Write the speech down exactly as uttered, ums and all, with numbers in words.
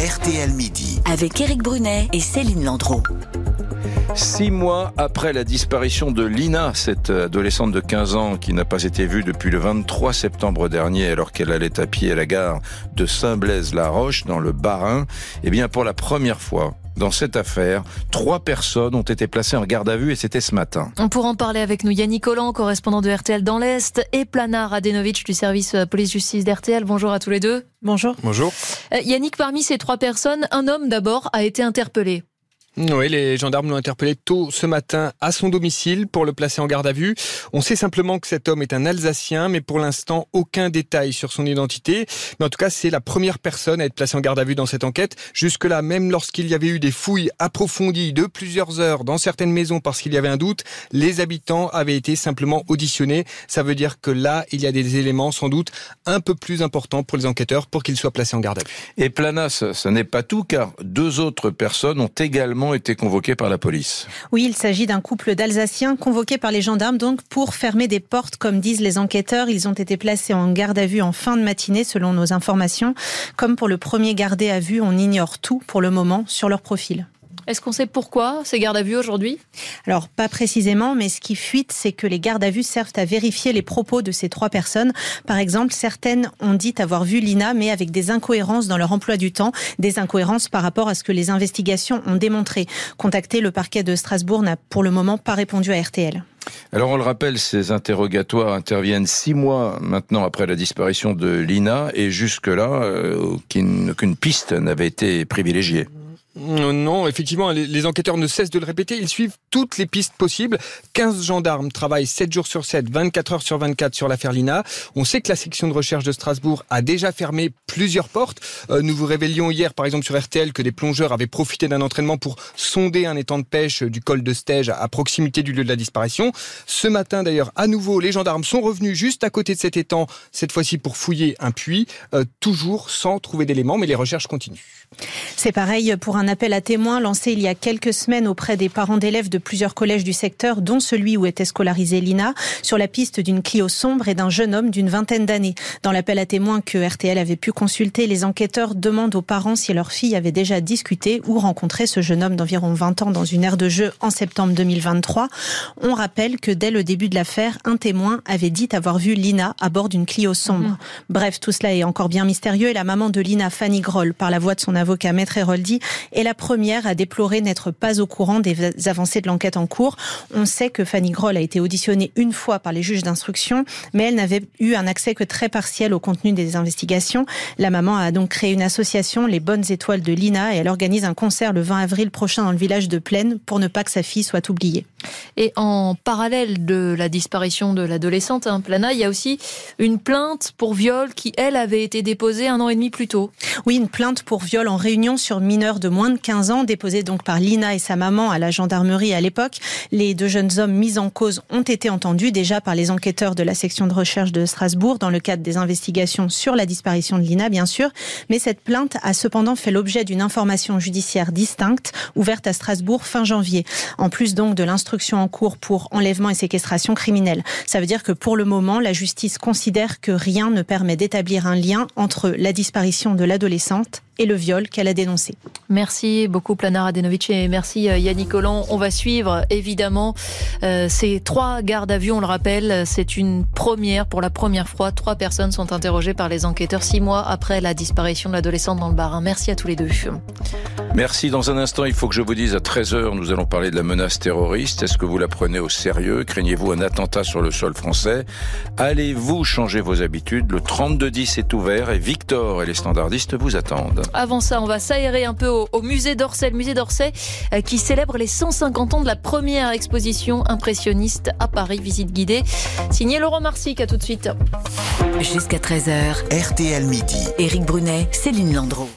R T L Midi. Avec Éric Brunet et Céline Landreau. Six mois après la disparition de Lina, cette adolescente de quinze ans qui n'a pas été vue depuis le vingt-trois septembre dernier alors qu'elle allait à pied à la gare de Saint-Blaise-la-Roche dans le Bas-Rhin, eh bien pour la première fois dans cette affaire, trois personnes ont été placées en garde à vue et c'était ce matin. On pourra en parler avec nous Yannick Collant, correspondant de R T L dans l'Est, et Plana Radenovic du service police-justice d'R T L. Bonjour à tous les deux. Bonjour. Bonjour. Euh, Yannick, parmi ces trois personnes, un homme d'abord a été interpellé. Oui, les gendarmes l'ont interpellé tôt ce matin à son domicile pour le placer en garde à vue. On sait simplement que cet homme est un Alsacien, mais pour l'instant, aucun détail sur son identité. Mais en tout cas, c'est la première personne à être placée en garde à vue dans cette enquête. Jusque-là, même lorsqu'il y avait eu des fouilles approfondies de plusieurs heures dans certaines maisons parce qu'il y avait un doute, les habitants avaient été simplement auditionnés. Ça veut dire que là, il y a des éléments sans doute un peu plus importants pour les enquêteurs pour qu'ils soient placés en garde à vue. Et Plana, ce, ce n'est pas tout car deux autres personnes ont également été convoqués par la police. Oui, il s'agit d'un couple d'Alsaciens convoqués par les gendarmes donc pour fermer des portes, comme disent les enquêteurs. Ils ont été placés en garde à vue en fin de matinée, selon nos informations. Comme pour le premier gardé à vue, on ignore tout pour le moment sur leur profil. Est-ce qu'on sait pourquoi ces gardes à vue aujourd'hui ? Alors, pas précisément, mais ce qui fuite, c'est que les gardes à vue servent à vérifier les propos de ces trois personnes. Par exemple, certaines ont dit avoir vu Lina, mais avec des incohérences dans leur emploi du temps, des incohérences par rapport à ce que les investigations ont démontré. Contacté, le parquet de Strasbourg n'a pour le moment pas répondu à R T L. Alors on le rappelle, ces interrogatoires interviennent six mois maintenant après la disparition de Lina et jusque-là, euh, aucune, aucune piste n'avait été privilégiée. Non, effectivement, les enquêteurs ne cessent de le répéter. Ils suivent toutes les pistes possibles. quinze gendarmes travaillent sept jours sur sept, vingt-quatre heures sur vingt-quatre sur l'affaire Lina. On sait que la section de recherche de Strasbourg a déjà fermé plusieurs portes. Euh, nous vous révélions hier, par exemple, sur R T L, que des plongeurs avaient profité d'un entraînement pour sonder un étang de pêche du col de Stège à proximité du lieu de la disparition. Ce matin, d'ailleurs, à nouveau, les gendarmes sont revenus juste à côté de cet étang, cette fois-ci pour fouiller un puits, euh, toujours sans trouver d'éléments, mais les recherches continuent. C'est pareil pour un appel à témoins lancé il y a quelques semaines auprès des parents d'élèves de plusieurs collèges du secteur, dont celui où était scolarisée Lina, sur la piste d'une Clio sombre et d'un jeune homme d'une vingtaine d'années. Dans l'appel à témoins que R T L avait pu consulter, les enquêteurs demandent aux parents si leur fille avait déjà discuté ou rencontré ce jeune homme d'environ vingt ans dans une aire de jeu en septembre deux mille vingt-trois. On rappelle que dès le début de l'affaire, un témoin avait dit avoir vu Lina à bord d'une Clio sombre. Mmh. Bref, tout cela est encore bien mystérieux et la maman de Lina, Fanny Groll, par la voix de son avocat Maître Héroldi, est la première à déplorer n'être pas au courant des avancées de l'enquête en cours. On sait que Fanny Groll a été auditionnée une fois par les juges d'instruction, mais elle n'avait eu un accès que très partiel au contenu des investigations. La maman a donc créé une association, les Bonnes Étoiles de Lina, et elle organise un concert le vingt avril prochain dans le village de Plaine pour ne pas que sa fille soit oubliée. Et en parallèle de la disparition de l'adolescente, hein, Plana, il y a aussi une plainte pour viol qui, elle, avait été déposée un an et demi plus tôt. Oui, une plainte pour viol en réunion sur mineurs de moins de quinze ans, déposée donc par Lina et sa maman à la gendarmerie à l'époque. Les deux jeunes hommes mis en cause ont été entendus déjà par les enquêteurs de la section de recherche de Strasbourg dans le cadre des investigations sur la disparition de Lina, bien sûr. Mais cette plainte a cependant fait l'objet d'une information judiciaire distincte, ouverte à Strasbourg fin janvier. En plus donc de l'instruction en cours pour enlèvement et séquestration criminelle. Ça veut dire que pour le moment, la justice considère que rien ne permet d'établir un lien entre la disparition de l'adolescente et le viol qu'elle a dénoncé. Merci beaucoup Plana Radenovic et merci Yannick Collant. On va suivre évidemment euh, ces trois gardes à vue, on le rappelle, c'est une première, pour la première fois, trois personnes sont interrogées par les enquêteurs six mois après la disparition de l'adolescente dans le Bas-Rhin. Merci à tous les deux. Merci. Dans un instant, il faut que je vous dise à treize heures, nous allons parler de la menace terroriste. Est-ce que vous la prenez au sérieux ? Craignez-vous un attentat sur le sol français ? Allez-vous changer vos habitudes ? Le trente-deux dix est ouvert et Victor et les standardistes vous attendent. Avant ça, on va s'aérer un peu au, au musée d'Orsay. Le musée d'Orsay euh, qui célèbre les cent cinquante ans de la première exposition impressionniste à Paris. Visite guidée. Signé Laurent Marsic. À tout de suite. Jusqu'à treize heures. R T L Midi. Éric Brunet, Céline Landreau.